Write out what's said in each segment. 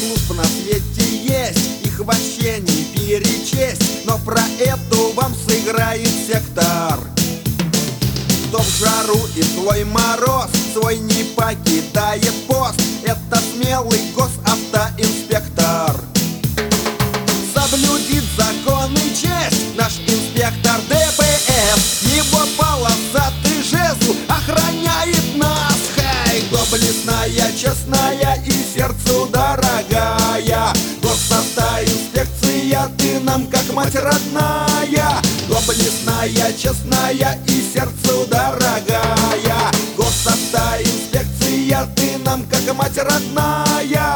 служб на свете есть, их вообще не перечесть, но про эту вам сыграет сектор. Кто в жару и злой мороз свой не покидает пост, это смелый госавтоинспектор. Соблюдит закон и честь наш инспектор ДПС, его полосатый жезл охраняет нас. Хей, доблестная, честная и сердцу дорогая госавтоинспекция, ты нам как мать родная. Доблестная, честная и сердцу дорогая госавтоинспекция, ты нам как мать родная.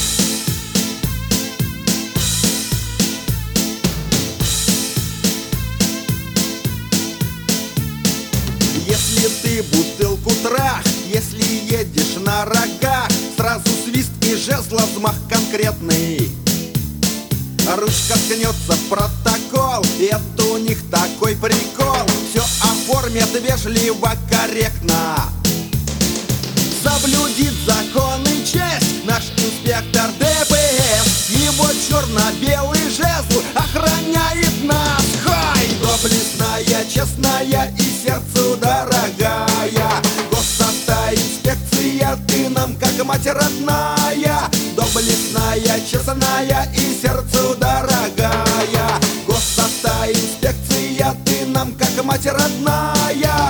Если ты бутылку трах, если едешь на рогах, сразу свист и жезла взмах конкретный. Ручка ткнется в протокол, это у них такой прикол. Все оформят вежливо, корректно. Соблюдит закон и честь наш инспектор ДПС, его черно-белый жезл охраняет нас. Хай, доблестная, честная и сердцу дорогая госавтоинспекция, ты нам как мать родная. Доблестная, честная и сердцу дорогая госавтоинспекция, ты нам как мать родная.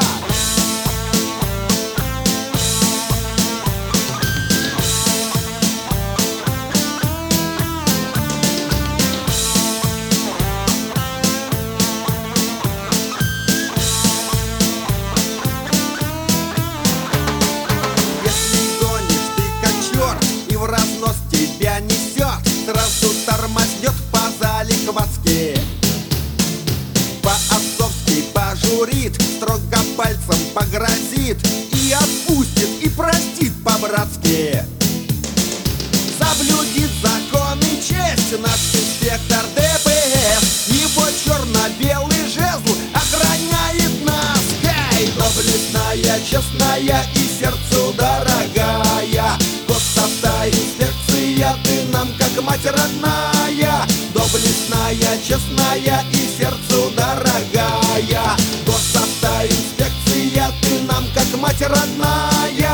В разнос тебя несет, сразу тормознет по-залихватски, по-отцовски пожурит, строго пальцем погрозит и отпустит, и простит по-братски. Соблюдит закон и честь наш инспектор ДПС, его черно-белый жезл охраняет нас. Хей, доблестная, честная и сердцу дорогая госавтоинспекция, ты нам как мать родная. Доблестная, честная и сердцу дорогая госавтоинспекция, ты нам как мать родная.